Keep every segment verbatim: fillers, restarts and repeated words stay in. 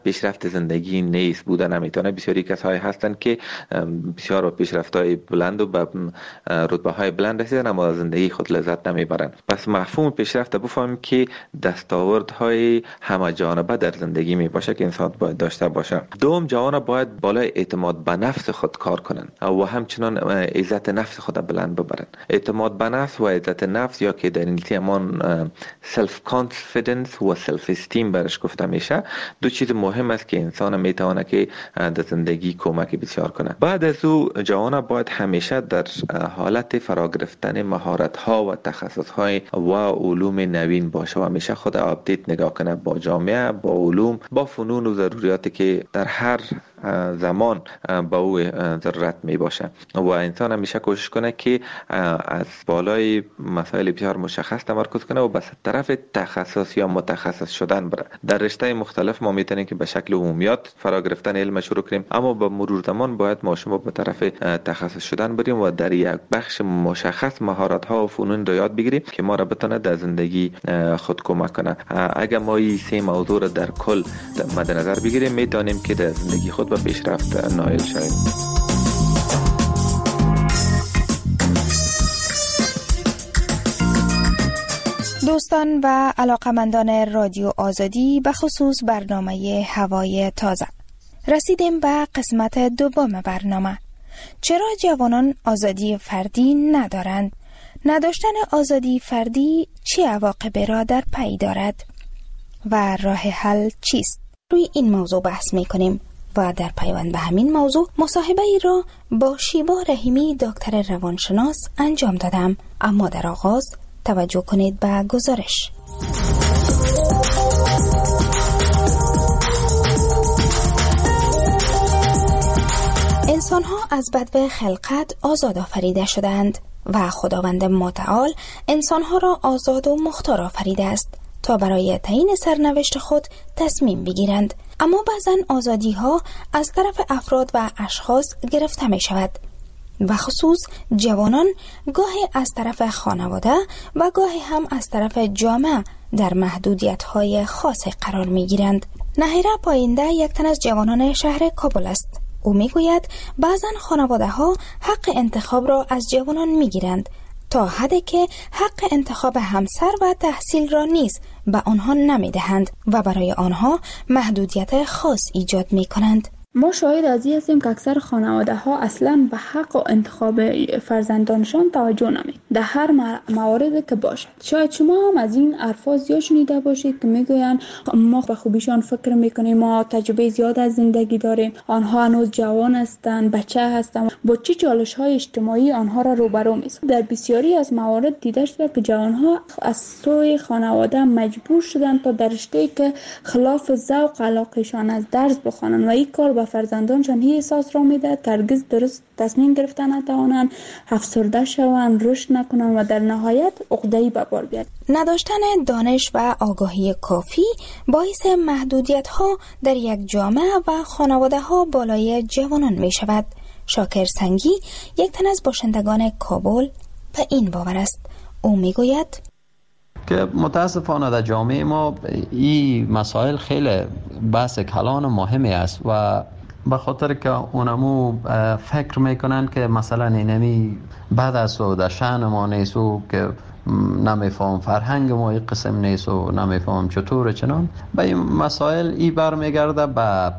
پیشرفت زندگی نیست، بوده نمیتونه. بسیاری کسایی هستند که بسیار با پیشرفت‌های بلند و به رتبه‌های بلند رسیدن اما زندگی خود لذت نمیبرند. پس مفهوم پیشرفت بفهمیم که دستاوردهای همه جانبه در زندگی می باشه که انسان باید داشته باشه. دوم، جوان باید بالای اعتماد به نفس خود کار کنند و همچنان عزت نفس خود بلند ببرند. اعتماد به نفس و عزت نفس یا که در انگلیسی همان سلف کانفیدنس و سلف استیم برش گفته میشه، دو چیز مهم است که انسان میتونه که در زندگی کمک بسیار کنه. بعد از او جوان باید همیشه در حالت فرا گرفتن مهارت ها و تخصص های و علوم نوین باشه و همیشه خود آپدیت نگاه کنه با جامعه، با علوم، با فنون و ضروریاتی که در هر زمان با او ضرورت می باشه و انسان همیشه کوشش کنه که از بالای مسائل بسیار مشخص تمرکز کنه و به طرف تخصص یا متخصص شدن بره. در رشته مختلف ما میتونیم که به شکل عمومیات فرا گرفتن علم شروع کنیم، اما با مرور زمان باید ما شما به طرف تخصص شدن بریم و در یک بخش مشخص مهارت ها و فنون رو یاد بگیریم که ما را بتونه در زندگی خود کمک کنه. اگر ما این سه موضوع را در کل مد نظر بگیریم میتونیم که در زندگی خود به پیشرفت نائل شویم. دوستان و علاقمندان رادیو آزادی، به خصوص برنامه هوای تازه، رسیدیم به قسمت دوم برنامه. چرا جوانان آزادی فردی ندارند؟ نداشتن آزادی فردی چه عواقبی را در پی دارد و راه حل چیست؟ روی این موضوع بحث می کنیم و در پیوند به همین موضوع مصاحبه ای را با شیوا رحیمی دکتر روانشناس انجام دادم. اما در آغاز توجه کنید به گزارش. انسان‌ها از بدو خلقت آزاد آفریده شدند و خداوند متعال انسان‌ها را آزاد و مختار آفریده است تا برای تعیین سرنوشت خود تصمیم بگیرند. اما بعضن آزادی‌ها از طرف افراد و اشخاص گرفته می شود و خصوص جوانان گاهی از طرف خانواده و گاهی هم از طرف جامعه در محدودیت‌های خاص قرار می‌گیرند. نهیره پاینده یک تن از جوانان شهر کابل است. او می‌گوید بعضن خانواده‌ها حق انتخاب را از جوانان می‌گیرند تا حدی که حق انتخاب همسر و تحصیل را نیز به آنها نمی‌دهند و برای آنها محدودیت خاص ایجاد می‌کنند. ما شاهد از این هستیم که اکثر خانواده ها اصلا به حق و انتخاب فرزندانشان توجه نمی در هر موارد که باشد. شاید شما هم از این الفاظ زیاد شنیده باشید که میگویند ما به خوبیشان فکر میکنیم، ما تجربه زیاد از زندگی داریم، آنها هنوز جوان هستند، بچه هستند، با چه چالش های اجتماعی آنها را روبرو می‌سازد. در بسیاری از موارد دیده شده که جوان ها از سوی خانواده مجبور شدند تا در رشته‌ای که خلاف ذوق علاقهشان از درس بخوانند و این کار و فرزندانشان هی احساس را میده که هرگز درست تصمیم گرفتن نتوانند، افسرده شوند، رشد نکنند و در نهایت عقده‌ای به بار بیاد. نداشتن دانش و آگاهی کافی باعث محدودیت‌ها در یک جامعه و خانواده‌ها بالای جوانان می شود. شاکر سنگی یک تن از باشندگان کابل به این باور است. او می گوید که متاسفانه در جامعه ما این مسائل خیلی بحث کلان و مهمی است و به خاطر که اونمو فکر میکنن که مثلا اینمی بعد از و در شأن ما نیست و که نمیفهم فرهنگ ما این قسم نیست و نمیفهم چطور چنان، به این مسائل ای برمیگرده به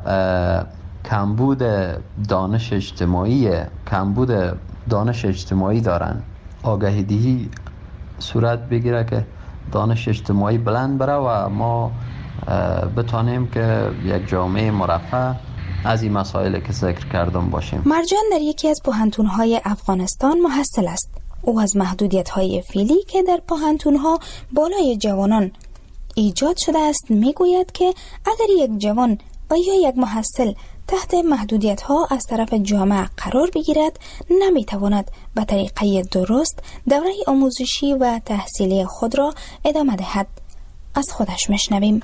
کمبود دانش اجتماعی کمبود دانش اجتماعی دارن. آگاهی دهی صورت بگیره که دانش اجتماعی بلند بره و ما بتانیم که یک جامعه مرفه از این مسائل که ذکر کردم باشیم. مرجان در یکی از پوهنتون‌های افغانستان محصل است. او از محدودیت‌های فعلی که در پوهنتون‌ها بالای جوانان ایجاد شده است میگوید که اگر یک جوان و یا یک محصل تحت محدودیت‌ها از طرف جامعه قرار بگیرد نمیتواند به طریقه درست دوره آموزشی و تحصیلی خود را ادامه دهد. از خودش مشنویم.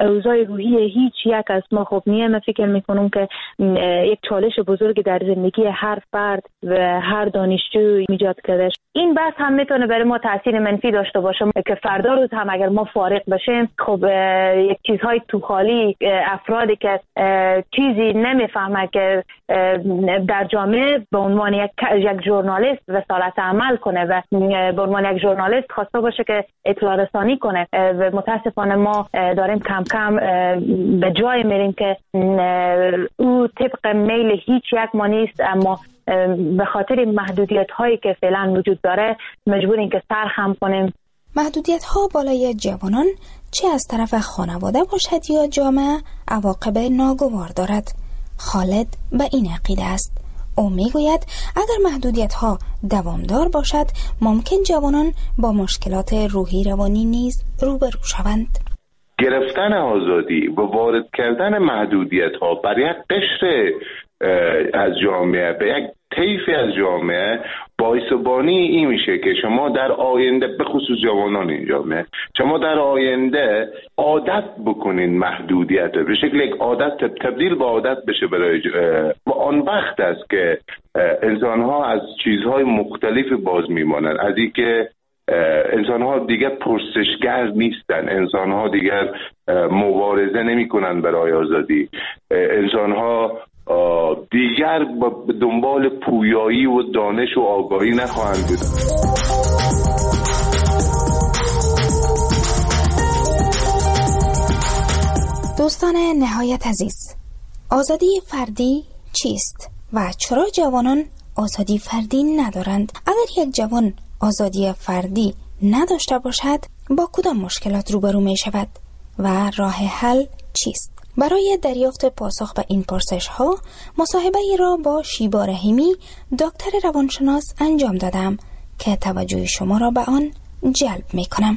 اوضاع روحی هیچ یک از ما خوب نیست. من فکر میکنم که یک چالش بزرگ در زندگی هر فرد و هر دانشجو ایجاد کرده. این بحث هم میتونه برای ما تاثیر منفی داشته باشه که فردا روز هم اگر ما فارغ بشیم، خب یک چیزهای تو خالی، افرادی که چیزی نمیفهمه که در جامعه به عنوان یک یک ژورنالیست رسالت عمل کنه و به عنوان یک ژورنالیست خواسته باشه که اطلاع رسانی کنه و متاسفانه ما داریم کم کم به جای میریم که او طبق میل هیچ یک ما نیست، اما به خاطر محدودیت هایی که فعلا وجود داره مجبوریم که سرخم کنیم. محدودیت ها بالای جوانان چه از طرف خانواده باشد یا جامعه عواقب ناگوار دارد. خالد به این عقیده است. او میگوید اگر محدودیت ها دوامدار باشد ممکن جوانان با مشکلات روحی روانی نیز روبرو شوند. گرفتن آزادی و وارد کردن محدودیت ها بر یک قشر از جامعه به یک طیفی از جامعه باعث بانی این میشه که شما در آینده، به خصوص جوانان این جامعه، شما در آینده عادت بکنین محدودیت به شکل یک عادت تبدیل به عادت بشه برای و آن وقت است که انسان ها از چیزهای مختلفی باز میمانند. از این که انسان ها دیگر پرسشگر نیستن، انسان ها دیگر مبارزه نمی کنن برای آزادی، انسان ها دیگر به دنبال پویایی و دانش و آگاهی نخواهند بود. دوستان نهایت عزیز، آزادی فردی چیست و چرا جوانان آزادی فردی ندارند؟ اگر یک جوان آزادی فردی نداشته باشد با کدام مشکلات روبرو می شود و راه حل چیست؟ برای دریافت پاسخ به این پرسش ها مصاحبه ای را با شیبا رحیمی دکتر روانشناس انجام دادم که توجه شما را به آن جلب می کنم.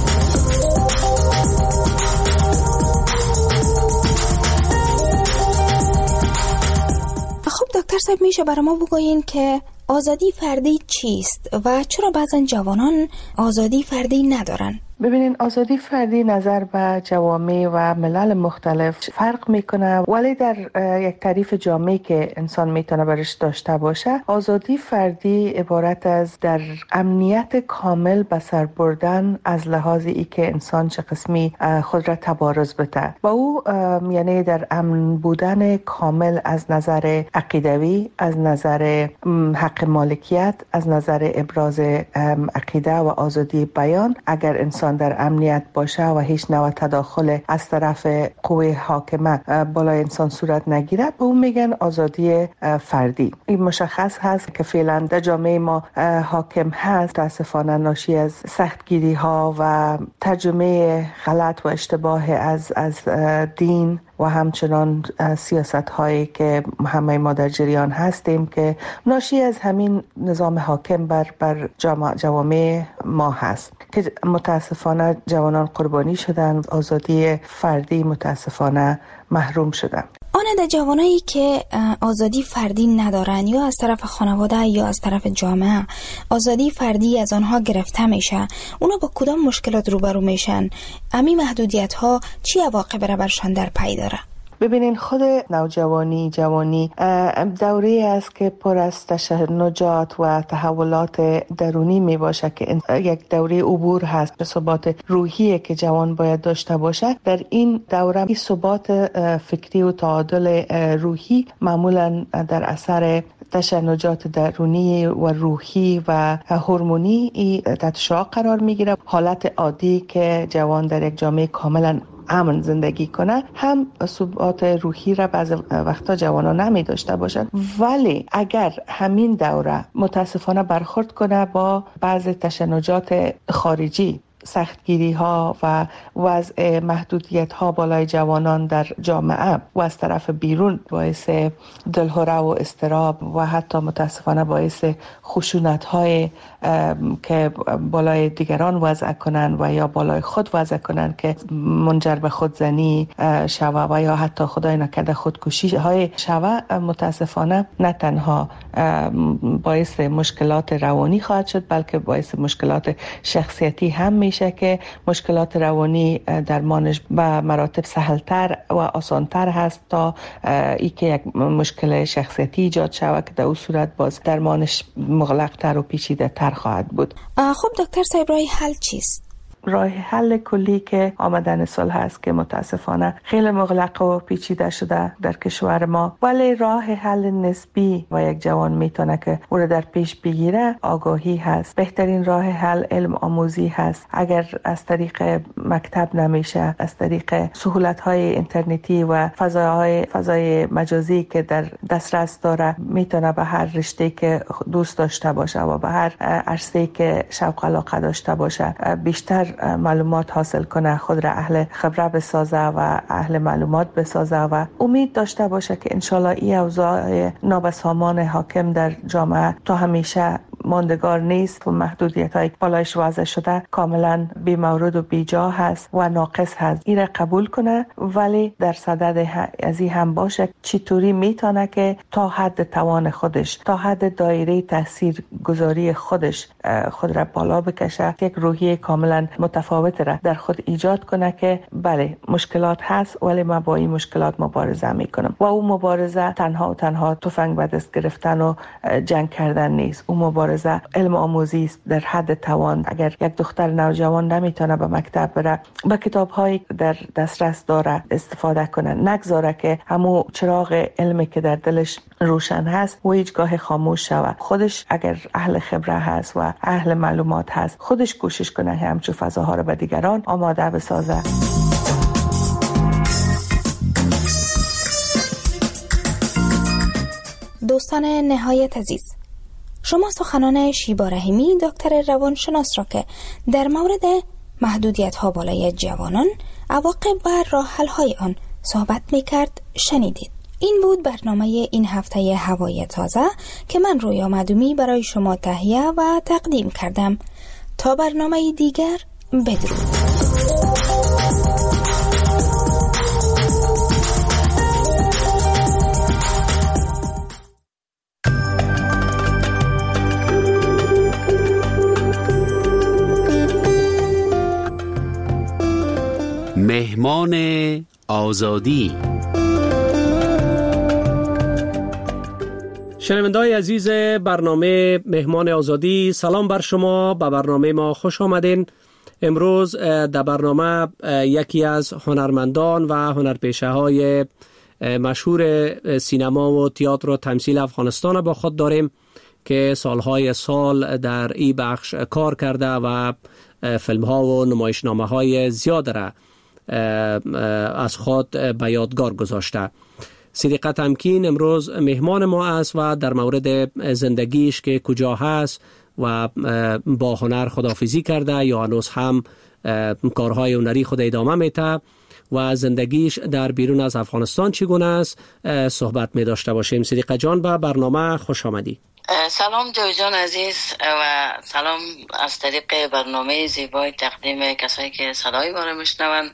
خب دکتر صاحب، میشه برای ما بگویین که آزادی فردی چیست و چرا بعضن جوانان آزادی فردی ندارن؟ ببینین، آزادی فردی نظر به جوامع و ملل مختلف فرق میکنه، ولی در یک تعریف جامعی که انسان میتونه برش داشته باشه، آزادی فردی عبارت از در امنیت کامل به سر بردن از لحاظ ای که انسان چه قسمی خود را تبارز بده و او یعنی در امن بودن کامل از نظر عقیدوی، از نظر حق مالکیت، از نظر ابراز عقیده و آزادی بیان. اگر انسان در امنیت باشه و هیچ نوع تداخل از طرف قوه حاکمه بالای انسان صورت نگیره، به اون میگن آزادی فردی. این مشخص هست که فعلا در جامعه ما حاکم هست، متاسفانه ناشی از سختگیری ها و ترجمه غلط و اشتباه از از دین و همچنان سیاست هایی که همه ما در جریان هستیم که ناشی از همین نظام حاکم بر بر جوامع ما هست که متاسفانه جوانان قربانی شدن، آزادی فردی متاسفانه محروم شدن. آن در جوانایی که آزادی فردی ندارن یا از طرف خانواده یا از طرف جامعه آزادی فردی از آنها گرفته میشه، اونا با کدام مشکلات روبرو میشن؟ امی محدودیت ها چی عواقب را برشان در پی داره؟ ببینین، خود نوجوانی جوانی دوره است که پر از تشنجات و تحولات درونی می باشه که یک دوره عبور هست به ثبات روحی که جوان باید داشته باشه. در این دوره این ثبات فکری و تعادل روحی معمولا در اثر تشنجات درونی و روحی و هورمونی تحت شعاع قرار میگیره. حالت عادی که جوان در یک جامعه کاملا امن زندگی کنه هم ثبات روحی را بعض وقتا جوانا نمی داشته باشند، ولی اگر همین دوره متاسفانه برخورد کنه با بعض تشنجات خارجی، سختگیری ها و وضع محدودیت ها بالای جوانان در جامعه و از طرف بیرون باعث دلهره و اضطراب و حتی متاسفانه باعث خشونت های که بالای دیگران وضع کنن و یا بالای خود وضع کنن که منجر به خودزنی شوه و یا حتی خدای نکرده خودکشی های شوه، متاسفانه نه تنها باعث مشکلات روانی خواهد شد بلکه باعث مشکلات شخصیتی هم می میشه که مشکلات روانی درمانش به مراتب سهلتر و آسانتر هست تا ای که یک مشکل شخصیتی ایجاد شود که در اون صورت باز درمانش مغلق‌تر و پیچیده‌تر خواهد بود. خب دکتر صاحب راه حل چیست؟ راه حل کلی که آمدن سال هست که متاسفانه خیلی مغلق و پیچیده شده در کشور ما، ولی راه حل نسبی و یک جوان میتونه که او را در پیش بگیره آگاهی هست. بهترین راه حل علم آموزی هست. اگر از طریق مکتب نمیشه، از طریق سهولت های اینترنتی و فضاهای فضای مجازی که در دسترس داره میتونه به هر رشته که دوست داشته باشه و به هر عرصه‌ای که شوق علاقه داشته باشه بیشتر معلومات حاصل کنه، خود را اهل خبره بسازه و اهل معلومات بسازه و امید داشته باشه که انشالله این اوضاع نابسامان حاکم در جامعه تا همیشه ماندگار نیست و محدودیت های بالایش وضع شده کاملا بی مورد و بی جا هست و ناقص هست. این را قبول کنه، ولی در صدد از این هم باشه چطوری میتونه که تا حد توان خودش، تا حد دایره تاثیر گذاری خودش خود را بالا بکشه، یک روحیه کاملا متفاوت را در خود ایجاد کنه که بله مشکلات هست ولی من با این مشکلات مبارزه میکنم. و اون مبارزه تنها و تنها تفنگ به دست گرفتن و جنگ کردن نیست. اون مبارزه علم آموزی است در حد توان. اگر یک دختر نوجوان نمیتونه به مکتب بره، با کتاب هایی در دسترس داره استفاده کنه، نگذاره که همون چراغ علمی که در دلش روشن هست و هیچگاه خاموش شود. خودش اگر اهل خبره هست و اهل معلومات هست، خودش کوشش کنه همچون فضاها رو به دیگران آماده بسازه. دوستان نهایت عزیز، شما سخنان شیبا رحیمی دکتر روانشناس را که در مورد محدودیت ها بالای جوانان، عواقب و راه حل های آن صحبت می کرد شنیدید. این بود برنامه این هفته هوای تازه که من رویا مدومی برای شما تهیه و تقدیم کردم. تا برنامه دیگر، بدرود. مهمان آزادی. شنونده‌های عزیز برنامه مهمان آزادی، سلام بر شما. به برنامه ما خوش آمدین. امروز در برنامه یکی از هنرمندان و هنرپیشه های مشهور سینما و تئاتر و تمثیل افغانستان با خود داریم که سالهای سال در این بخش کار کرده و فیلم ها و نمایشنامه های زیاد را از خود به یادگار گذاشته. صدیقه تمکین امروز مهمان ما است و در مورد زندگیش که کجا هست و با هنر خداحافظی کرده یا هنوز هم کارهای هنری خود ادامه میده و زندگیش در بیرون از افغانستان چگونه است صحبت می داشته باشیم. صدیقه جان، به برنامه خوش آمدی. سلام جوی جان عزیز و سلام از طریق برنامه زیبای تقدیم کسایی که صدای ما رو میشنون.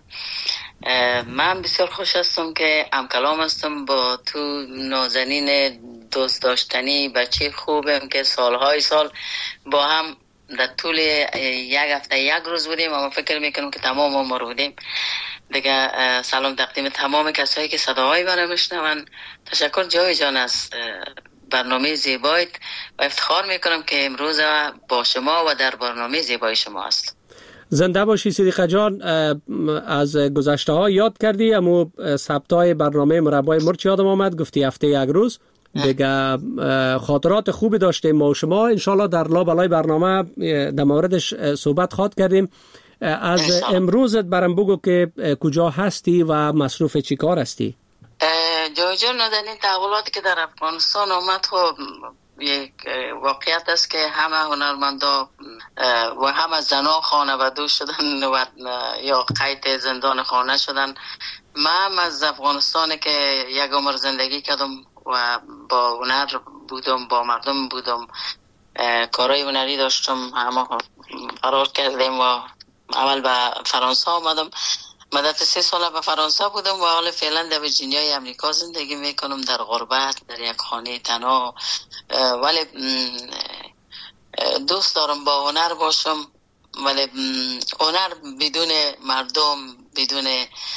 من بسیار خوش هستم که همکلام هستم با تو نازنین دوست داشتنی بچه خوبم که سالهای سال با هم در طول یک هفته یک روز بودیم و من فکر میکنم که تمام عمر بودیم دیگه. سلام تقدیم تمام کسایی که صداهای ما رو میشنون. تشکر جوی جان از برنامه زیبایت و افتخار میکنم که امروز با شما و در برنامه زیبای شما است. زنده باشی صدیقه جان. از گذشته ها یاد کردی، اما ثبتای برنامه مربای مرچ یادم آمد، گفتی هفته یک روز دیگه. خاطرات خوبی داشتیم ما و شما. انشالله در لابلای برنامه در موردش صحبت خواهد کردیم. از امروزت برام بگو که کجا هستی و مصروف چی کار هستی؟ جوی جان، در این تحولاتی که در افغانستان آمد خب یک واقعیت است که همه هنرمندا و همه زنا خانواده شدن و یا قید زندان خانه شدن. من از افغانستان که یک عمر زندگی کردم و با هنر بودم، با مردم بودم، کارهای هنری داشتم، همه فرار کردیم و اول به فرانسه آمدم. مدت سه ساله به فرانسه بودم و حالا فعلا در ویرجینیای امریکا زندگی میکنم، در غربت، در یک خانه تنها، ولی دوست دارم با هنر باشم ولی هنر بدون مردم، بدون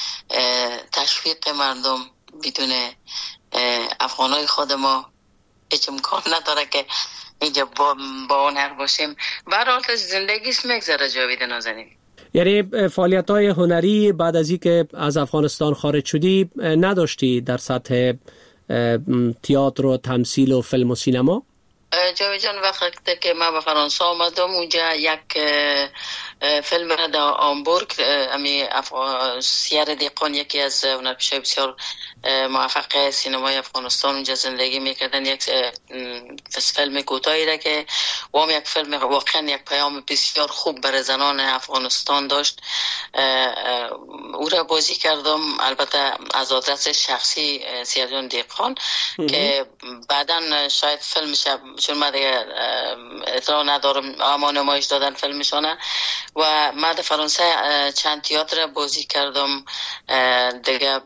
تشویق مردم، بدون افغانای خود ما هیچ امکان نداره که اینجا با, با هنر باشیم. برای زندگی میگذره جاوید نازنین. یعنی فعالیت‌های هنری بعد از اینکه از افغانستان خارج شدی نداشتی در سطح تئاتر و تمثیل و فیلم و سینما؟ جاوید جان وقتی که من به فرانسه آمدم اونجا یک فیلم را در آمبورگ، امی سیار دیقان یکی از هنرپیشه‌های بسیار موفق سینمای افغانستان اونجا زندگی میکردن، یک فیلم کوتاهی را که وام یک فیلم واقعا یک پیام بسیار خوب برای زنان افغانستان داشت. او را بازی کردم، البته از آدرس شخصی سیار دیقان که بعدا شاید فیلمش، چون من دیگه اطلاع ندارم، اما نمایش دادن فیلمشانه و من در فرانسه چند تئاتر بازی کردم. دیگه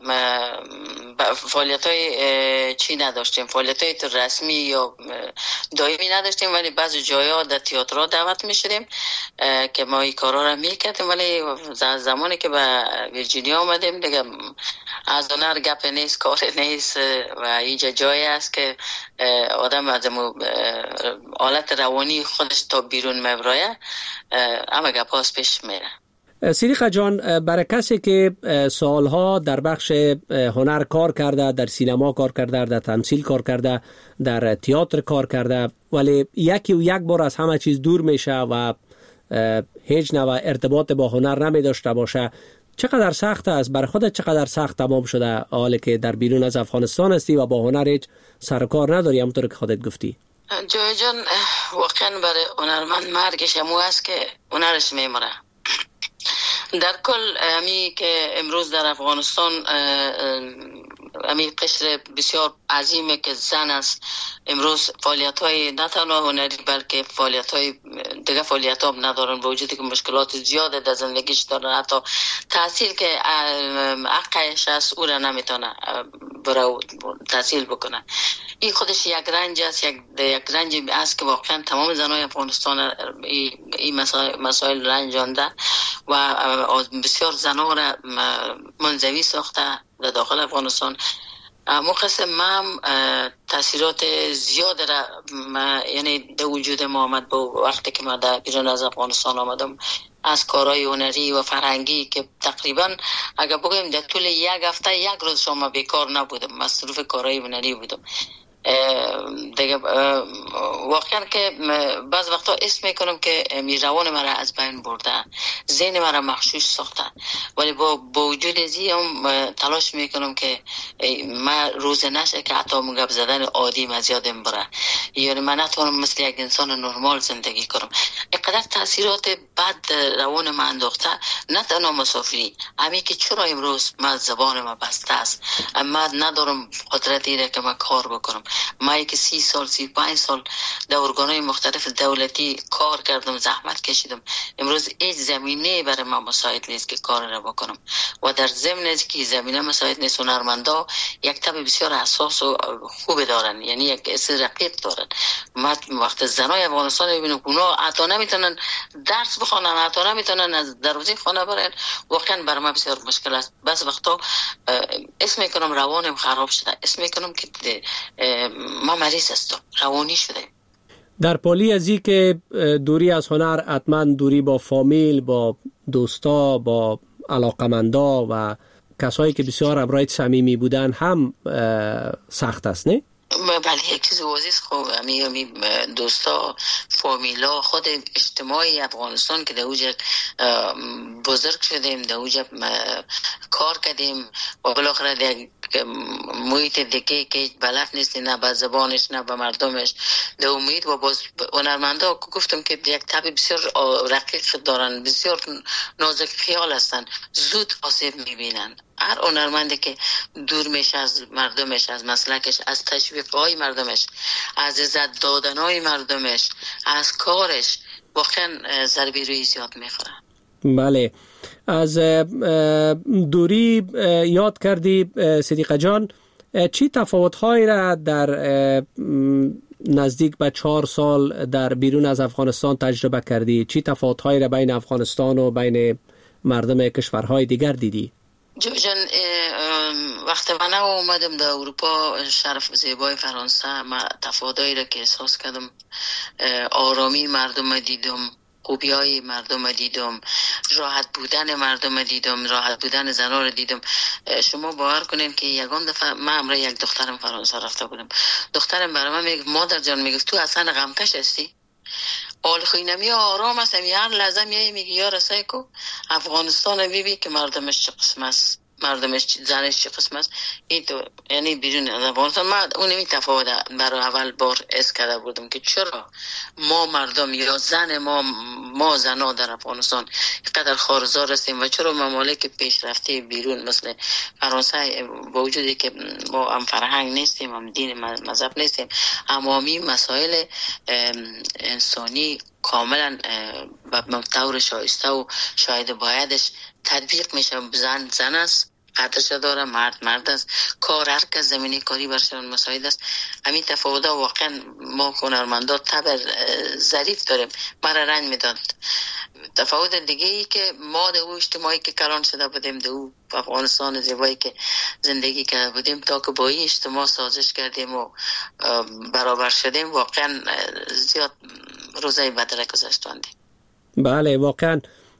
فعالیت های چی نداشتیم، فعالیت های رسمی یا دائمی نداشتیم، ولی بعضی جایا در تئاتر دعوت می شدیم که ما این کارا را می کردیم. ولی زمانی که به ویرجینیا آمدیم دیگه از هنر گپ نیست، کار نیست و اینجا جایی است که آدم از حالت روانی خودش تا بیرون میبره، اما گپاس پیش میره. صدیقه جان، برای کسی که سالها در بخش هنر کار کرده، در سینما کار کرده، در تمثیل کار کرده، در تئاتر کار کرده، ولی یکی و یک بار از همه چیز دور میشه و هیچ نوع ارتباط با هنر نمی داشته باشه، چقدر سخت است؟ برای خودت چقدر سخت تمام شده حالی که در بیرون از افغانستان هستی و با هنر هیچ سر و کار نداری همونطور که خودت گفتی؟ جای جان واقعا برای هنرمند مرگش همو است که هنرش میمره. در کل همی که امروز در افغانستان همی قشر بسیار عظیمه که زن است، امروز فعالیت های نه تنها هنری بلکه فعالیت های دیگه فعالیت ها ندارن، با وجودی که مشکلات زیاده در زندگیش دارن، حتی تحصیل که حقش است او را نمیتونه برای تحصیل بکنه. این خودش یک رنج است، یک, یک رنج است که واقعا تمام زنای افغانستان این مسائل, مسائل رنجانده و بسیار زنها را منزوی ساخته در داخل افغانستان. مقصد من تاثیرات زیاد را یعنی در وجود ما آمد با وقتی که من در بیرون از افغانستان آمدم، از کارهای هنری و فرهنگی که تقریبا اگر بگویم در طول یک هفته یک روز شما بیکار نبودم، مصروف کارهای هنری بودم. دیگه واقعا که بعض وقتا اسم میکنم که روان مرا از بین برده، ذهن مرا مغشوش ساخته، ولی با وجود ازیم تلاش میکنم که من روز نشه که حتی گپ زدن عادی من زیادم بره، یعنی من نتونم مثل یک انسان نرمال زندگی کنم. اینقدر تاثیرات بد روان من انداخته، نه تنها مسافری، همین که چرا امروز من زبان من بسته است، من ندارم قدرت ایره که من کار بکنم. من که سی سال سی پنج سال در ارگانهای مختلف دولتی کار کردم، زحمت کشیدم، امروز هیچ زمینه برای من مساعد نیست که کار را بکنم و در ضمن از که زمینه مساعد نیست، هنرمندا یک طبع بسیار حساس و خوب دارن، یعنی یک احساس رقیق دارن. ما وقت زنای افغانستان ببینم که اونا حتی نمیتونن درس بخونن، حتی نمیتونن از دروازه خانه برن، واقعا برای من بسیار مشکل است. بس وقتا اسم میکنم روانم خراب شده، اسم میکنم که ما مریض هستم، روانی شده. در پالی از این که دوری از هنر حتما دوری با فامیل، با دوستا، با علاقمندا و کسایی که بسیار همراه صمیمی بودن هم سخت است، نه؟ بله، یک چیز عزیز خوب همی همی دوستا، فامیلا، خود اجتماعی افغانستان که در اوجه بزرگ شدیم، در اوجه کار کردیم و بالاخره در محیط دیگه که بلد نیستی، نه به زبانش نه به مردمش، در امید و باز هنرمندا گفتم که یک طبع بسیار رقیق دارن، بسیار نازک خیال هستن، زود آسیب میبینن. هر هنرمندی که دور میشه از مردمش، از مسلکش، از تشویق‌های مردمش، از عزت دادن‌های مردمش، از کارش، واقعا ضربه روی زیاد میخوره. بله، از دوری یاد کردی صدیقه جان. چی تفاوت‌هایی را در نزدیک به چهار سال در بیرون از افغانستان تجربه کردی؟ چی تفاوت‌هایی را بین افغانستان و بین مردم کشورهای دیگر دیدی؟ جان وقتی من اومدم در اروپا شرف زیبای فرانسه، ما تفاوت‌هایی را که احساس کردم، آرامی مردم دیدم، خوبی های مردم دیدم، راحت بودن مردم دیدم، راحت بودن زنها رو دیدم. شما باور کنین که یگان دفعه من امروز یک دخترم فرانسه رفته بودم، دخترم برای من میگه مادر جان، میگه تو اصلا غمکش هستی؟ آل خوینمی آرام است، هر لحظه میای میگه یا رسای کو افغانستان بیبی که مردمش چه قسم است، مردمش زنش چه قسم است. این تو یعنی بیرون از افغانستان من اونمی تفاوت برای اول بار اس کرده بودم که چرا ما مردم یا زن ما ما زنا در افغانستان اینقدر خارزار هستیم و چرا ممالک پیشرفته بیرون مثل فرانسه با وجودی که ما هم فرهنگ نیستیم، هم دین مذهب نیستیم، امامی مسائل انسانی کاملا به طور شایسته و شاید بایدش تطبیق میشه. زن زن است، قدرش داره، مرد مرد است، کار هر کس زمینی کاری برشان مساعد است. همین تفاوت واقعا ما هنرمندا طبع ظریف داریم، مرا رنج میداد. تفاوت دیگه ای که ما در او اجتماعی که کلان شده بودیم، در او افغانستان زیبایی که زندگی کرده بودیم، تا که با این اجتماع سازش کردیم و برابر شدیم، واقعا زیاد روزای بدره گذشتاندیم. بله واقعا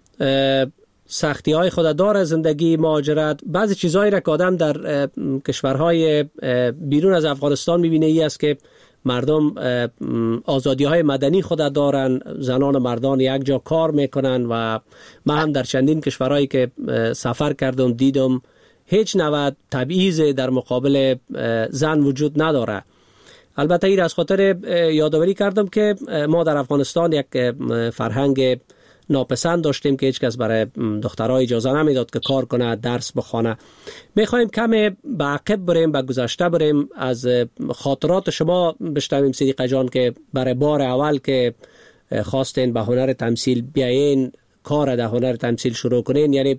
سختی های خود داره زندگی مهاجرت. بعضی چیزهایی را که آدم در کشورهای بیرون از افغانستان میبینه ای است که مردم آزادی های مدنی خود دارن، زنان و مردان یک جا کار میکنن و من هم در چندین کشورهایی که سفر کردم دیدم هیچ نوع تبعیض در مقابل زن وجود نداره. البته این از خاطر یادآوری کردم که ما در افغانستان یک فرهنگ ناپسند داشتیم که هیچ کس برای دخترها اجازه نمیداد که کار کنه، درس بخونه. میخوایم کم به عقب بریم، به گذشته بریم، از خاطرات شما بشنویم صدیقه جان که برای بار اول که خواستین به هنر تمثیل بیاین، کار در هنر تمثیل شروع کنین، یعنی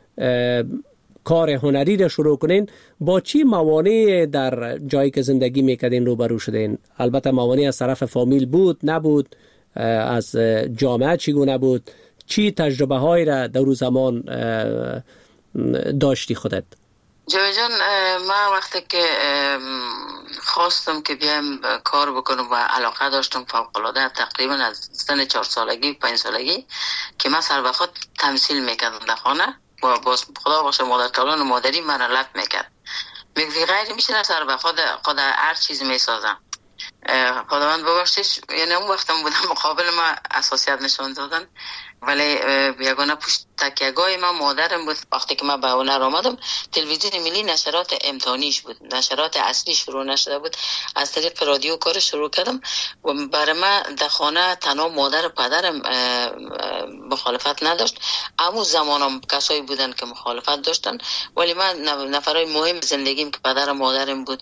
کار هنری را شروع کنین، با چی موانعی در جایی که زندگی میکردین روبرو شدین؟ البته موانعی از طرف فامیل بود، نبود؟ از جامعه چگونه بود؟ چی تجربه هایی را در اون زمان داشتی خودت؟ جوی جان، من وقتی که خواستم که بیایم کار بکنم و علاقه داشتم فوق‌العاده، تقریبا از سن چهار سالگی پنج سالگی که من سر وقت تمثیل میکردم در خانه و باز خدا باشه مادر کلان و مادری من علت میکرد، میگه غیر میشه سر وقت خود هر چیز میسازم. خداوند ببخشش، یعنی اون وقتم بودم مقابل ما اساسیت نشان دادن، ولی یگانه پشت تکیه‌گاه من مادرم بود. وقتی که من به هنر آمدم تلویزیون ملی نشرات امتحانیش بود، نشرات اصلی شروع نشده بود، از طریق رادیو کار شروع کردم و برای من در خانه تنها مادر و پدرم مخالفت نداشت. اما زمانم کسایی بودن که مخالفت داشتن، ولی من نفرای مهم زندگیم که پدر و مادرم بود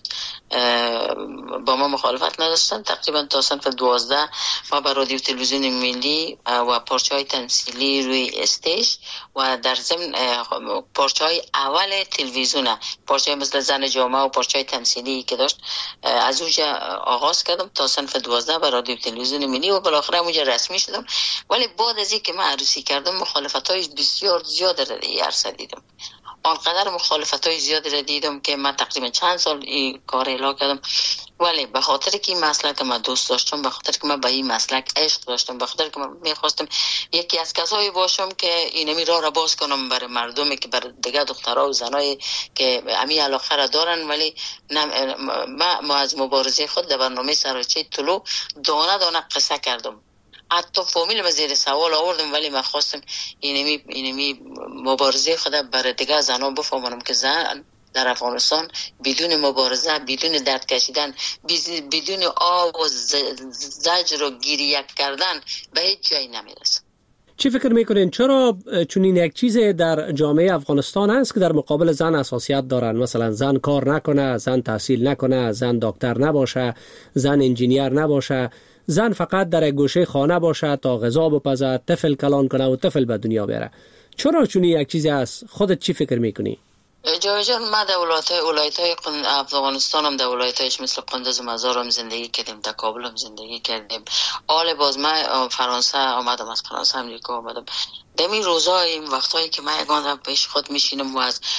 با ما مخالفت نداشتن. تقریبا تا صنف دوازده ما به رادیو تلویزیون ملی و پارچه‌های تمثیلی روی استیج و در ضمن پارچه‌های اول تلویزیون، پارچه‌های مثل زن جامعه و پارچه‌های تمثیلی که داشت، از اونجا آغاز کردم تا صنف دوازده به رادیو تلویزیون ملی و بالاخره اونجا رسمی شدم. ولی بعد از اینکه من عروسی کردم مخالفت‌های بسیار زیاد را عرصه دیدم، آنقدر مخالفت‌های زیاد را دیدم که من تقریبا چند سال این کار اعلام کردم. ولی به خاطر که این مسلک من دوست داشتم، به خاطر که من به این مسلک عشق داشتم، به خاطر که من میخواستم یکی از کسایی باشم که اینمی راه را باز کنم برای مردمی که برای دیگه دخترها و زنایی که امی علاقه را دارن. ولی ما, ما از مبارزه خود در برنامه سراچه طلوع دانه دانه قصه کردم، حتی فامیل ما زیر سوال آوردم، ولی من خواستم اینمی اینمی مبارزه خود برای دیگه زنان بفهمونم که زن در افغانستان بدون مبارزه، بدون درد کشیدن، بدون آب و زجر و گریه کردن به هیچ جایی نمیرسه. چی فکر میکنین چرا چنین یک چیز در جامعه افغانستان هست که در مقابل زن اساسیت دارن؟ مثلا زن کار نکنه، زن تحصیل نکنه، زن دکتر نباشه، زن انجینیر نباشه، زن فقط در گوشه خانه باشه تا غذا بپزه، طفل کلان کنه و طفل به دنیا بیاره. چرا چنین یک چیزی هست؟ خودت چی فکر میکنی؟ جای جان ما در ولایت های ولایت های افغانستان هم در ولایت هایش مثل قندوز و مزار هم زندگی کردیم، در کابل هم زندگی کردیم. حال باز من فرانسه آمدم، از فرانسه امریکا آمدم. دمی روزا این وقتایی که من یکان پیش خود میشینم و از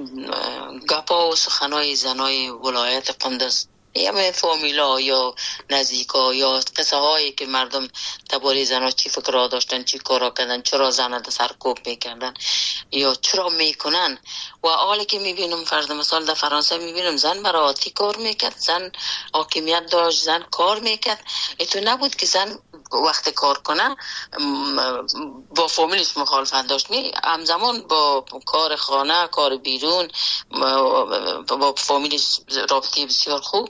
گپا و سخنای زنای ولایت قندوز یا فامیلا یا نزدیکا یا قصه هایی که مردم درباره زنها چی فکر را داشتن، چی کارا کردن، چرا زن در سرکوب میکردن یا چرا میکنن. و حالی که میبینم فرض مثال در فرانسه میبینم زن براتی کار میکرد، زن حاکمیت داشت، زن کار میکرد. ایتو نبود که زن وقت کار کنه با فامیلش مخالفت داشت، می همزمان با کار خانه، کار بیرون، با فامیلش رابطه بسیار خوب.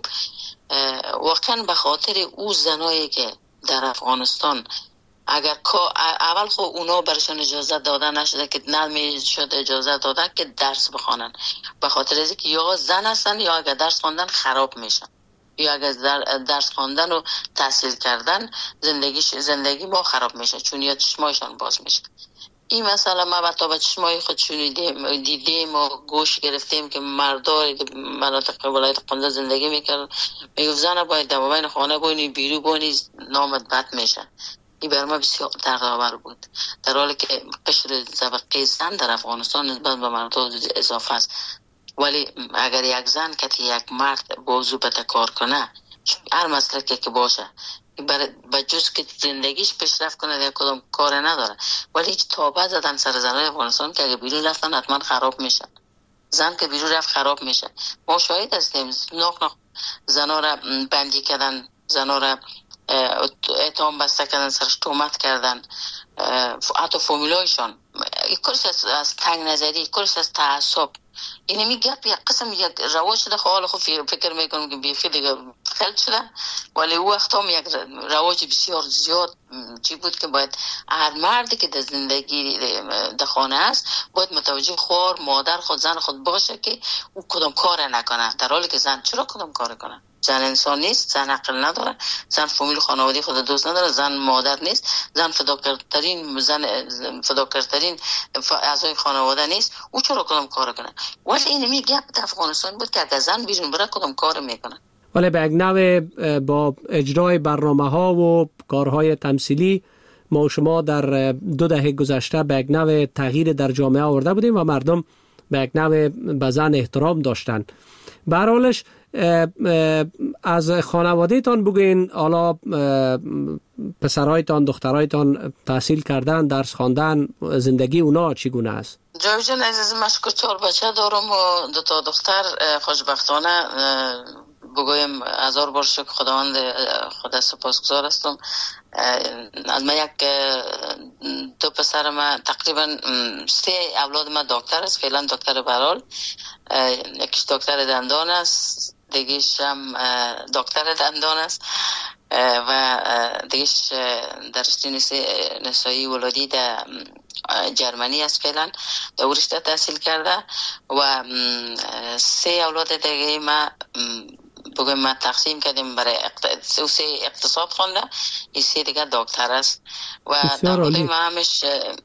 واقعا به خاطر او زنایی که در افغانستان اگر اول خب اونا برشان اجازه داده نشده که نمیشد اجازه داده که درس بخوانن، به خاطر از اینکه یا زن هستن یا اگر درس خواندن خراب میشن، یا اگر درس خواندن و تحصیل کردن زندگی زندگی ما خراب میشه، چون یا چشمایشان باز میشه. این مسئله ما با تا به چشمای خود شنیدیم، دیدیم و گوش گرفتیم که مردای مناطق ولایت قندوز زندگی میکردن، میگفت زن باید در بین خانه بونی، بیرو بونی، نامت بد میشه. این بر ما بسیار دردآور بود، در حالی که قشر طبقه زن در افغانستان نسبت به مردها اضافه است. ولی اگر یک زن که یک مرد بازو بده کار کنه، هر مسلکی که باشه، به جز که زندگیش پیشرفت کنه یا کدام کار نداره، ولی هیچ تابه زدن سر زنای افغانستان که اگه بیرون رفتن حتما خراب میشن. زن که بیرون رفت خراب میشه. ما شاهد هستیم ناخ ناخ زنا را بندی کردن، زنا را اتهام بسته کردن، سرش تهمت کردن، حتی فامیلایشان. کلش از, از تنگ نظری، کلش از تعصب. این می گپ یک قسم یک رواج شده، حالا خب فکر میکنم که بیفی دیگه خلق شده، ولی او وقت هم یک رواج بسیار زیاد چی بود که باید هر مردی که در زندگی در خانه است باید متوجه خوار مادر خود زن خود باشه که او کدام کار نکنه، در حالی که زن چرا کدام کار کنه؟ زن انسان نیست، زن عقل نداره، زن فامیل خانوادگی خود دوست نداره، زن مادر نیست، زن فداکارترین زن فداکارترین اعضای خانواده نیست، او چرا کدام کار کنه؟ ولی این می گپ در افغانستان بود که اگر زن بیرون بره کدام کار میکنه. ولی به یک نوع با اجرای برنامه ها و کارهای تمثیلی ما و شما در دو دهه گذشته به یک نوع تغییر در جامعه آورده بودیم و مردم به یک نوع به زن احترام داشتن. به هر حالش از خانواده تان بگین، حالا پسرایتان دخترایتان تحصیل کردن، درس خواندن، زندگی اونا چگونه است؟ جاوید جان عزیز، من شکر چهار بچه دارم و دو تا دختر. خوشبختانه بگویم هزار بار شکر خداوند خدا سپاسگزار هستم. از من یک دو پسر من تقریبا سه اولاد من دکتر است، فعلا دکتر برال، یکیش دکتر دندان است، دیگه‌ش هم دکتر دندان است و دیگه‌ش در رشته نسایی ولادی در جرمنی است، فعلا در رشته تحصیل کرده. و سه اولاد دیگه ما بگویم ما تقسیم کردیم برای اقتصاد، سه اقتصاد خونده، این سه دیگه دکتر است و در ما همش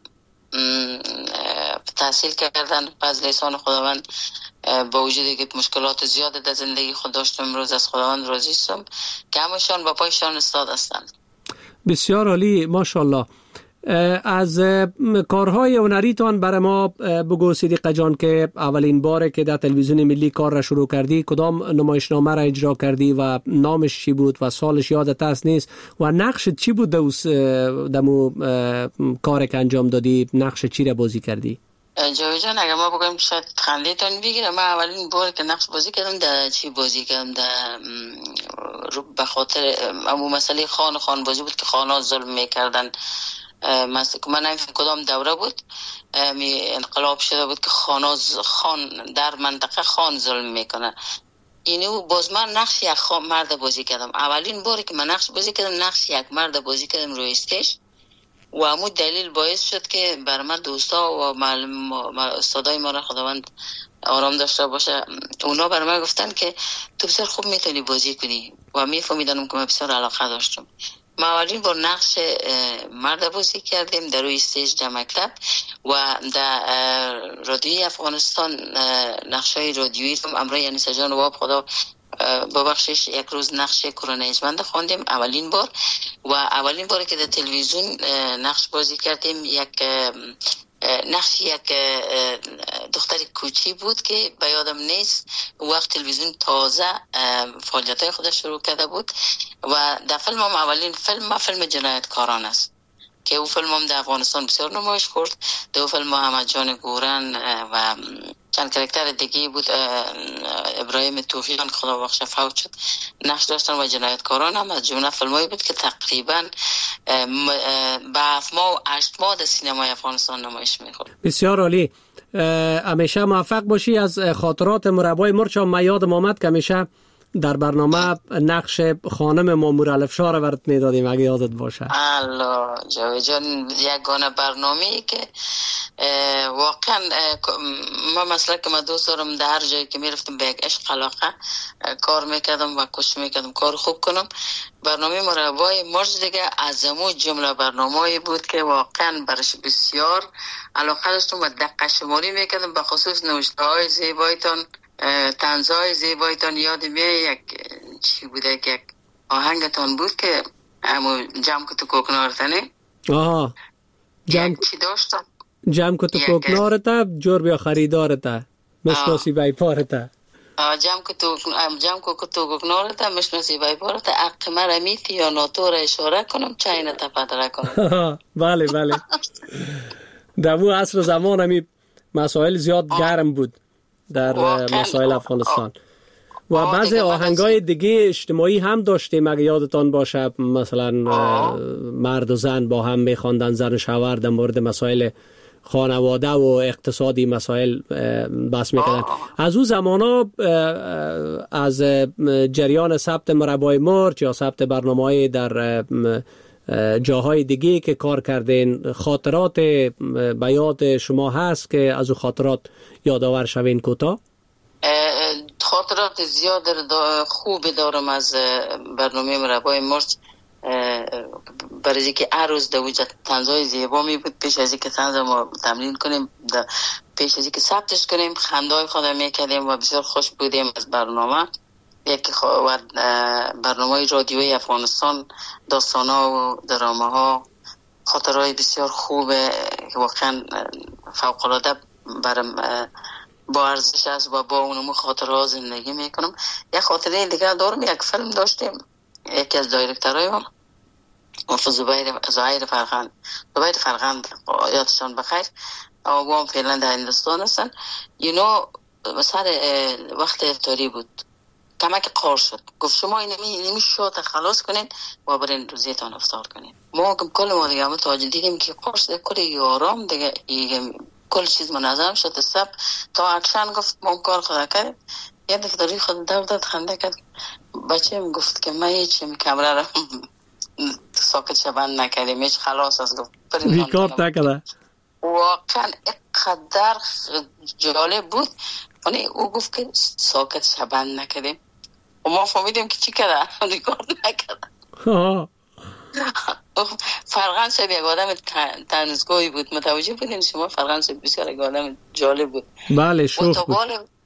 تحصیل کردن. پس لیسان خداوند با وجودی که مشکلات زیاد در زندگی خود داشتم، امروز از خداوند راضی هستم که همشان با پایشان استاد هستند. بسیار عالی، ماشاءالله. از کارهای هنریتان برای ما بگو صدیقه جان که اولین باره که در تلویزیون ملی کار را شروع کردی کدام نمایشنامه را اجرا کردی و نامش چی بود و سالش یادت هست نیست و نقشت چی بود دمو کار که انجام دادی؟ نقش چی را بازی کردی؟ جاوید جان اگر ما بگم شاید خندیتون بگیره، من اولین بار که نقش بازی کردم در چی بازی کردم در به خاطر امو مسئله خان خان بازی بود که خانا ظلم میکردن. من نمیفهم کدام دوره بود می انقلاب شده بود که خانا خان در منطقه خان ظلم میکنه. اینو باز من نقش یک مرد بازی کردم. اولین باری که من نقش بازی کردم نقش یک مرد بازی کردم روی استیج و همون دلیل باعث شد که بر من دوستا و معلم استادای ما را خداوند آرام داشته باشه، اونا بر من گفتن که تو بسیار خوب میتونی بازی کنی و میفهمیدم که من بسیار علاقه داشتم. ما اولین بار نقش مرد بازی کردیم در روی استیج در مکتب و در رادیوی افغانستان نقشای رادیویی رو امرای انیسه جان واب خدا ببخشش یک روز نقش کرونیجمند خواندیم اولین بار و اولین باری که در تلویزیون نقش بازی کردیم یک نقش یک دختر کوچی بود که به یادم نیست وقت تلویزیون تازه فعالیت‌های خودش شروع کرده بود و در فیلم هم اولین فیلم ما فیلم جنایتکاران است که او فیلم هم در افغانستان بسیار نمایش خورد. دو فیلم محمد جان گورن و چند کرکتر دیگه بود، ابراهیم توفیقان که خدا بخشه فوت شد نقش داشتن و جنایتکاران هم از جمله فیلمایی بود که تقریبا به هفت ماه و هشت ماه در سینمای افغانستان نمایش می‌خورد. بسیار عالی، همیشه موفق باشی. از خاطرات مربای مرچ ما یادم آمد که همیشه در برنامه نقش خانم مامور الفشار رو برات میدادیم اگه یادت باشه. الله جاوید جان، یگانه برنامه‌ای که واقعا ما مثلا که ما دوست دارم در هر جایی که میرفتم به یک عشق علاقه کار میکردم و کوشش میکردم کار خوب کنم. برنامه مربای مرچ دیگه از امو جمله برنامه‌ای بود که واقعا برش بسیار علاقه داشتم و دقیق شماری میکردم، به خصوص نوشته‌های زیبایتان، طنزهای زیبایتان. یادم یک چی بوده که یک آهنگتان بود که همو جمع کتو کوکنارتنه. آها جمع چی داشتم؟ جمع کتو کوکنارتا جور بیا خریدارتا مشناسی بای پارتا. جمع کتو جمع کتو کوکنارتا مشناسی بای پارتا. اق مرمیتی یا ناتور اشاره کنم چاینه تا پدره کنم. بله بله. در اون عصر زمان همی مسائل زیاد گرم بود در مسائل افغانستان و بعضی آهنگای دیگه اجتماعی هم داشتیم اگه یادتان باشه، مثلا مرد و زن با هم میخواندن، زن و شوهر در مورد مسائل خانواده و اقتصادی مسائل بحث میکردن. از اون زمانا از جریان ثبت مربای مرچ یا ثبت برنامه‌های در جاهای دیگه که کار کردین، خاطرات به یاد شما هست که از اون خاطرات یادآور شوین کوتاه؟ خاطرات زیاد خوب دارم از برنامه مربای مرچ، برای اینکه هر روز در وجود طنزهای زیبا می بود. پیش از اینکه طنز ما تمرین کنیم، پیش از اینکه ثبتش کنیم خنده‌های خودم میکردیم و بسیار خوش بودیم از برنامه. یکی خواهد برنامه رادیوی افغانستان، داستان‌ها و درامه‌ها، خاطرهای بسیار خوبه که واقعا فوق‌العاده برام با ارزش است و با اونمو خاطرها زندگی میکنم. یک خاطره دیگه دارم، یک فیلم داشتیم، یکی از دایرکترهای ما زبیر زهیر فرغند زبیر فرغند یادشان بخیر، و هم فعلا در هندوستان هستن. یونو سر وقت افطاری بود، کمک قار شد، گفت شما این نمی شات خلاص کنین و برین روزیتان افطار کنین. ما کل ما دیگه متوجه دیدیم که قار شده، کل یارام دیگه کل چیز منظم شد. سب تا اکشن گفت ما کار خدا کرد، یه دفتری خود دو داد خنده کرد. بچه هم گفت که من هیچی کمره را ساکت شبند نکردیم، هیچ خلاص از گفت ریکارد نکرده. واقعا اقدر جالب بود. یعنی او گفت که ساکت شبند نکردیم و ما فهمیدیم که چی کرده، ریکارد نکرده. فرغند صاحب یک آدم تنزگوی بود، متوجه بودین شما؟ فرغند صاحب بسیار یک آدم جالب بود. بله شوخ بود.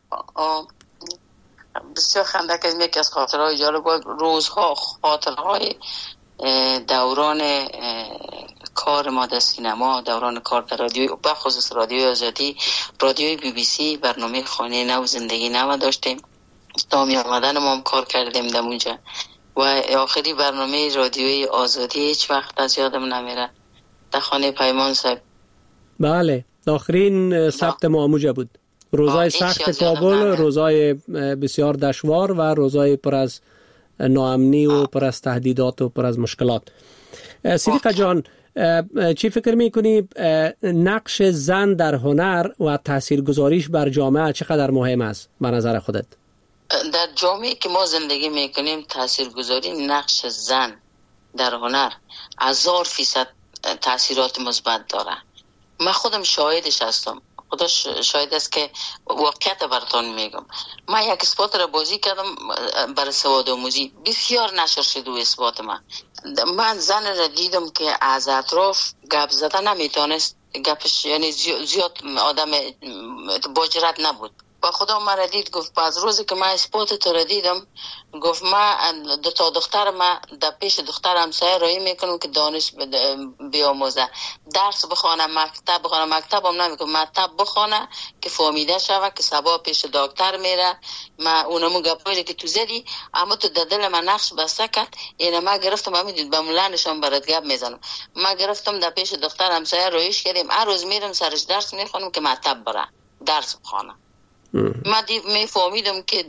بسیار خنده که یکی از خاطرهای جالب بود. روزها خاطرهای دوران کار ما در سینما، دوران کار در رادیو، بخصوص رادیوی آزادی، رادیوی بی بی سی، برنامه خانه نو زندگی نو داشتیم، دامی آمدن ما هم کار کردیم در اونجا و آخری برنامه رادیوی آزادی هیچ وقت از یادم نمیره، در خانه پیمان صاحب. بله آخرین ثبت ما اونجا بود. روزای سخت کابل، روزای بسیار دشوار و روزای پر از ناامنی و پر از تهدیدات و پر از مشکلات. صدیقه جان، چی فکر میکنی نقش زن در هنر و تاثیرگذاریش بر جامعه چقدر مهم است به نظر خودت؟ در جامعه که ما زندگی میکنیم تاثیرگذاری نقش زن در هنر هزار فیصد تاثیرات مثبت داره. من خودم شاهدش هستم. خودش شاید است که واقعیت براتون میگم. من یک اثبات را بازی کردم برای سواد آموزی، بسیار نشر شد و اثبات من. من زن را دیدم که از اطراف گپ زدن نمیتونست، گپش یعنی زیاد آدم با جرأت نبود. با خدا مرا دید گفت از روزی که من اثبات تو را دیدم، گفت من دو تا دختر من در پیش دختر همسایه رایی میکنم که دانش بیاموزه، درس بخوانه، مکتب بخوانه. مکتب هم نمیکنم، مکتب بخوانه که فهمیده شوه که سبا پیش دکتر میره. من اونمو گپایی که تو زدی اما تو در دل من نقش بسته کرد. اینه من گرفتم، من میدید به مولانشان برات گپ میزنم. من گرفتم در پیش دختر همسایه رایش کردیم، هر روز میرم سرش درس میخونم که مکتب بره درس بخوانه. من می فهمیدم که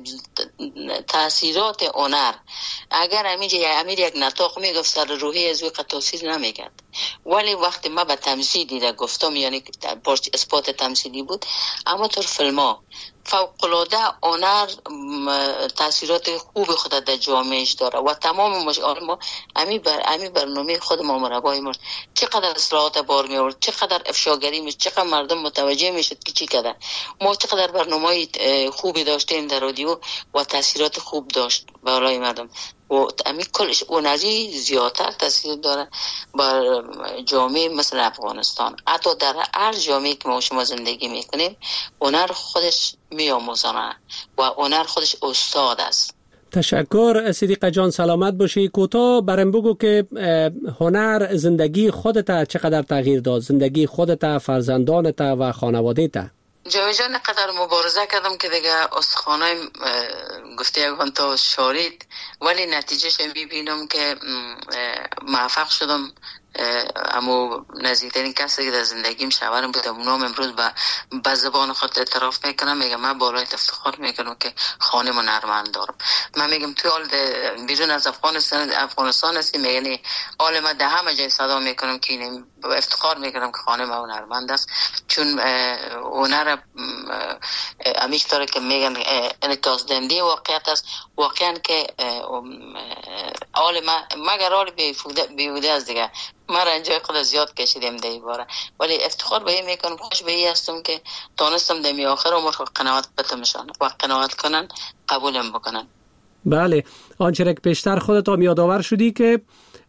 تاثیرات هنر اگر امیر امیر یک نطاق میگفت سر روحی از وی تاثیر نمیکرد، ولی وقتی ما به تمثیل دیده گفتم، یعنی پشت اثبات تمثیلی بود، اما تو فیلم ها فوق العاده هنر تاثیرات خوب خود در جامعهش داره و تمام مشکل ما امی بر امی برنامه خود ما مربای ما چقدر اصلاحات بار می آورد، چقدر افشاگری می، چقدر مردم متوجه میشد که چی کرده. ما چقدر برنامه‌های خوبی داشتیم در رادیو و تاثیرات خوب داشت برای مردم و امی کلش اون ازی زیادتر تاثیر داره بر جامعه مثل افغانستان. حتی در هر جامعه که ما شما زندگی میکنیم هنر خودش میآموزانه و هنر خودش استاد است. تشکر صدیق جان، سلامت باشی. کوتاه برام بگو که هنر زندگی خودت چقدر تغییر داد، زندگی خودت، فرزندانت و خانواده‌ت؟ جاوی جان قدر مبارزه کردم که دیگه استخوانای گفته یکان تا شارید، ولی نتیجهش میبینم که موفق شدم. اما نزدیکترین کسی که در زندگیم شوهرم بود، اونم امروز با به زبان خود اعتراف میکنم، میگم من بالای افتخار میکنم که خانه من هنرمند دارم. من میگم توی حال بیرون از افغانستان افغانستان هستی، میگن حال من ده همه جای صدا میکنم که این افتخار میکنم که خانه من هنرمند است، چون هنر همیشه طوری که میگن انعکاس دهنده واقعیت است. واقعا که حال من مگر حال بیهوده است دیگه، من رنجای خود زیاد کشیدم در این باره، ولی افتخار به این میکنم، خوش به این هستم که تانستم دمی آخر عمر قناعت بتمشان و قناعت کنن قبولم بکنن. بله، آنچه که پیشتر خودت هم یادآور شدی که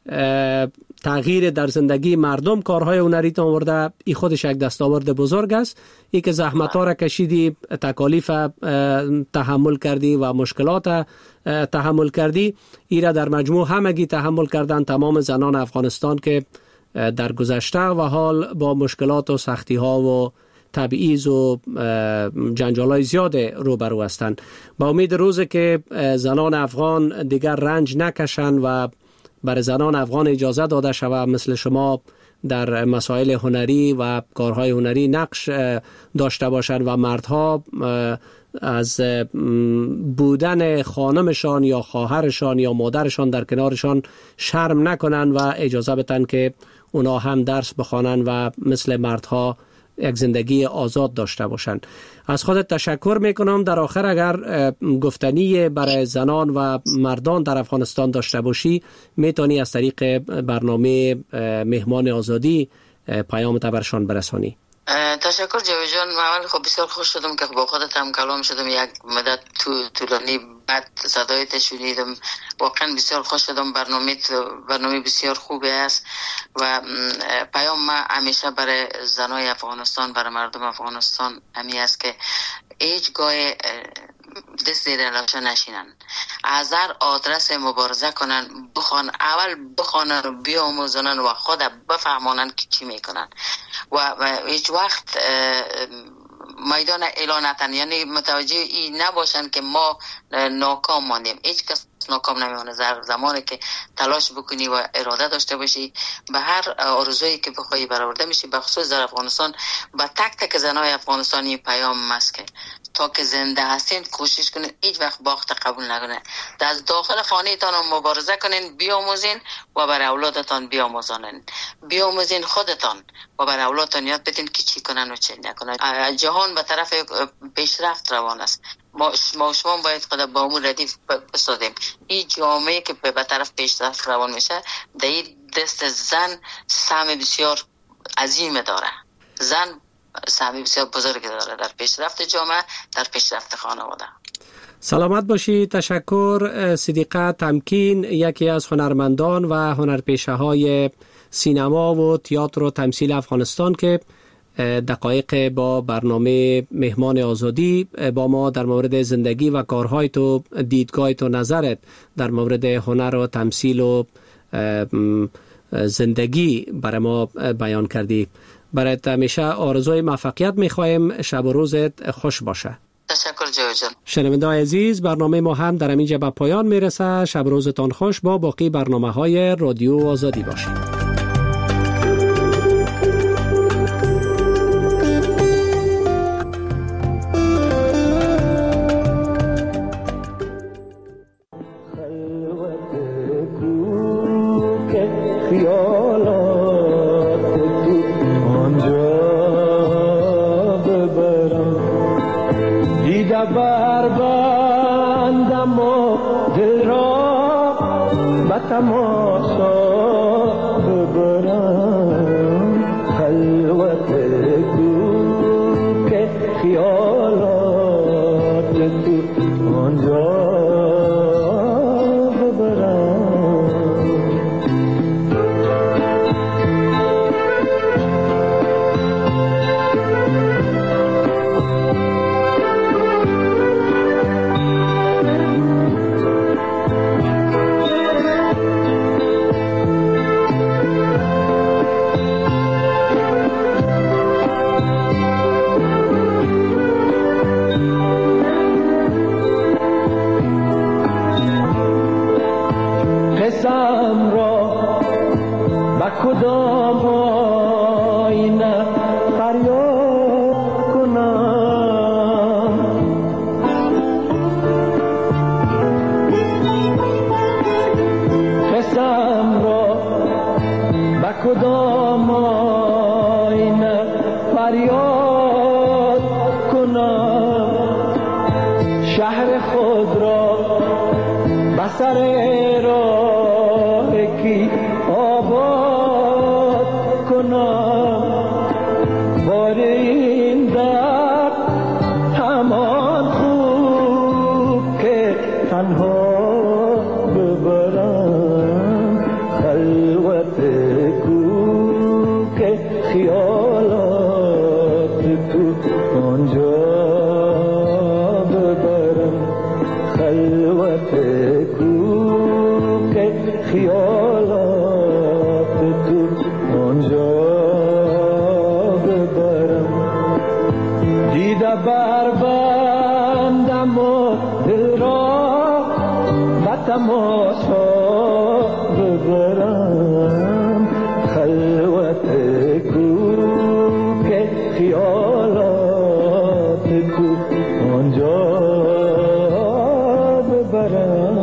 تغییر در زندگی مردم کارهای هنری تا آورده، این خودش یک دستاورد بزرگ است. ای که زحمت‌ها را کشیدی، تکالیف تحمل کردی و مشکلات تحمل کردی، ای را در مجموع همگی تحمل کردن تمام زنان افغانستان که در گذشته و حال با مشکلات و سختی‌ها و تبعیض و جنجال‌های زیاد روبرو هستند. با امید روزی که زنان افغان دیگر رنج نکشند و برای زنان افغان اجازه داده شود مثل شما در مسائل هنری و کارهای هنری نقش داشته باشند و مردها از بودن خانمشان یا خواهرشان یا مادرشان در کنارشان شرم نکنند و اجازه بدن که اونا هم درس بخوانند و مثل مردها یک زندگی آزاد داشته باشند. از خودت تشکر میکنم. در آخر اگر گفتنی برای زنان و مردان در افغانستان داشته باشی، میتونی از طریق برنامه مهمان آزادی پیامت برشان برسانی. تشکر جاوی جان. من خب بسیار خوش شدم که با خودت هم کلام شدم، یک مدت طولانی بعد صدایت شنیدم، واقعا بسیار خوش شدم. برنامه برنامه بسیار خوبی است و پیام ما همیشه برای زنای افغانستان، برای مردم افغانستان همی است که هیچ گاه دست زیر لاشا نشینن، از هر آدرس مبارزه کنن، بخوان اول بخوانن و بیاموزنن و خود بفهمانن که چی میکنن و, و هیچ وقت میدان اعلانتن، یعنی متوجه این نباشن که ما ناکام ماندیم. هیچ کس ناکام نمیمونه. زمانی که تلاش بکنی و اراده داشته باشی به هر آرزویی که بخوای برآورده میشی. به خصوص در افغانستان با تک تک زنای افغانستانی پیام است که تا که زنده هستین کوشش کنین هیچ وقت باخت قبول نکنین، از داخل خانه تان مبارزه کنین، بیاموزین و برای اولادتان بیاموزانین، بیاموزین خودتان و برای اولادتان یاد بدین که چی کنن و چی نکنن. جهان به طرف پیشرفت روان است. ما ما شما باید خود با امور ردیف بسازیم. این جامعه که به طرف پیشرفت روان میشه در این دست زن سهم بسیار عظیم داره. زن سهمی بسیار بزرگی داره در پیشرفت جامعه، در پیشرفت خانواده. سلامت باشی. تشکر. صدیقه تمکین یکی از هنرمندان و هنرپیشه های سینما و تئاتر و تمثیل افغانستان که دقایق با برنامه مهمان آزادی با ما در مورد زندگی و کارهای تو، دیدگاه تو، نظرت در مورد هنر و تمثیل و زندگی برای ما بیان کردی. برایت همیشه آرزوی موفقیت میخوایم. شب و روزت خوش باشه. تشکر جواد جان. شنونده‌های عزیز، برنامه ما هم در اینجا به پایان میرسه. شب روزتان خوش. با باقی برنامه‌های رادیو آزادی باشید. بر بندم و دل را به تماشا ببرم، خلوت کو که خیالات تو آنجا کدام آینه فریاد کنم، قسم را به کدام آینه فریاد کنم، شهر خود را به سر راه کی آباد کنم، بار این درد همان خوب که تنها ببرم، خلوت کو که خیالات تو آنجا ببرم، خلوت کو که خیالات تو آنجا ببرم، دیده بر بندم و دل را به تماشا ببرم، خلوت کو که خیالات تو آنجا ببرم.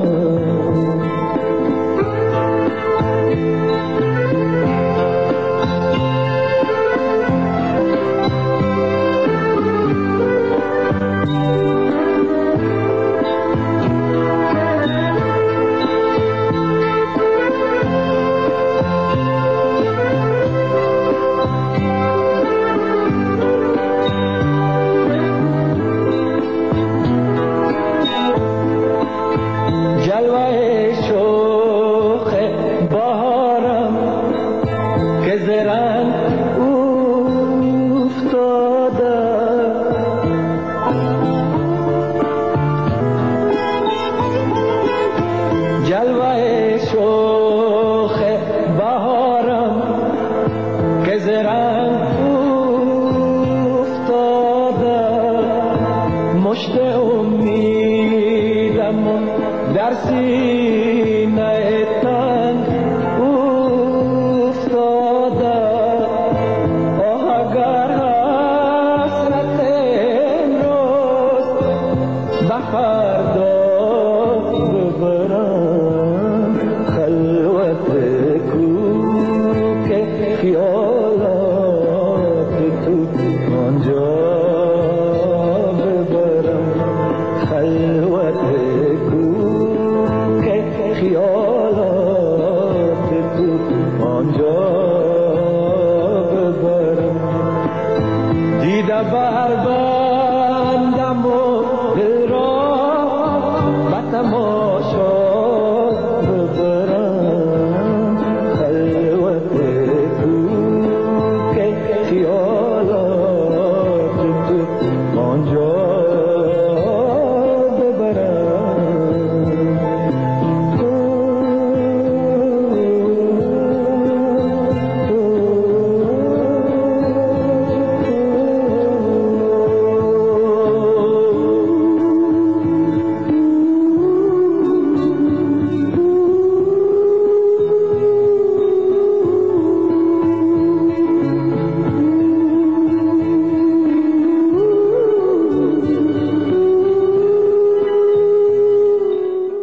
تماشا